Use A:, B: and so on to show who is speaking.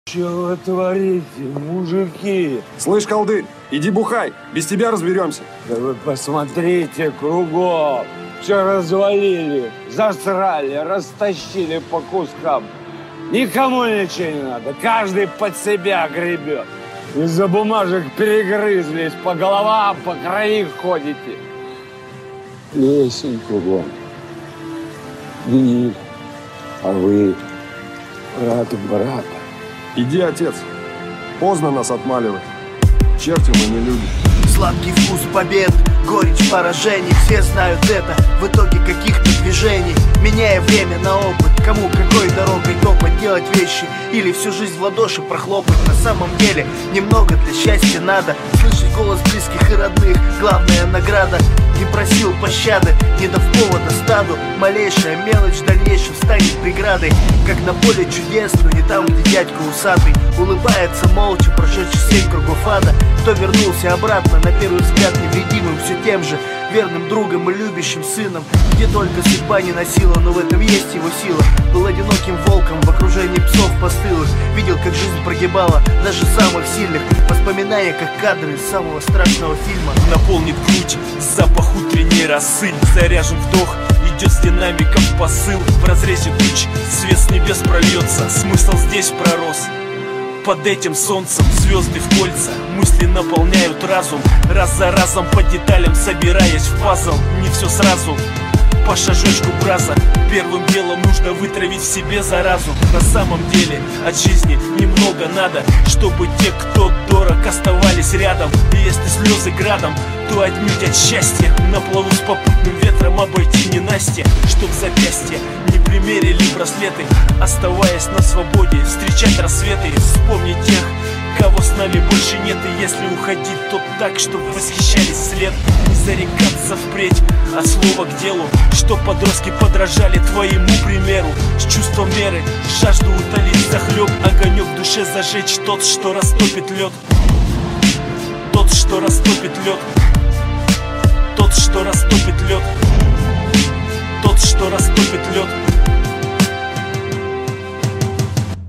A: Что вы творите, мужики?
B: Слышь, колдырь, иди бухай, без тебя разберемся.
A: Да вы посмотрите кругом. Все развалили, засрали, растащили по кускам. Никому ничего не надо, каждый под себя гребет. Из-за бумажек перегрызлись, по головам, по крови ходите. Плесень кругом. Гниль. А вы брат брата.
B: Иди, отец, поздно нас отмаливать. Черти мы не любим.
C: Сладкий вкус побед, горечь поражений. Все знают это в итоге каких-то движений. Меняя время на опыт, кому какой дорогой топать, делать вещи или всю жизнь в ладоши прохлопать. На самом деле немного для счастья надо. Слышать голос близких и родных, главная награда. Не просил пощады, не дав повода стаду. Малейшая мелочь в дальнейшем станет преградой. Как на поле чудес, но не там, где дядька усатый улыбается молча, прошедший 7 кругов ада. Кто вернулся обратно, на первый взгляд невредимым, все тем же верным другом и любящим сыном. Где только судьба не носила, но в этом есть его сила. Был одиноким волком в окружении псов постылых. Видел, как жизнь прогибала даже самых сильных. Воспоминания, как кадры из самого страшного фильма.
D: Наполнит грудь запах утренней росы. Заряжен вдох, идет с динамиком посыл. В разрезе туч свет с небес прольется. Смысл здесь пророс. Под этим солнцем звезды в кольца. Мысли наполняют разум, раз за разом по деталям собираясь в пазл. Не все сразу, по шажочку браза. Первым делом нужно вытравить в себе заразу. На самом деле от жизни немного надо, чтобы те, кто дорог, оставались рядом. И если слезы градом, то отнюдь от счастья. На плаву с попутным ветром обойти ненастье. Чтоб запястья не примерили браслеты, оставаясь на свободе, встречать рассветы. Вспомнить тех, кого с нами больше нет. И если уходить, то так, чтоб восхищались след. Не зарекаться впредь от слова к делу, чтоб подростки подражали твоему примеру. С чувством меры жажду утолить захлеб. Огонек в душе зажечь тот, что растопит лед. Тот, что растопит лед. Тот, что растопит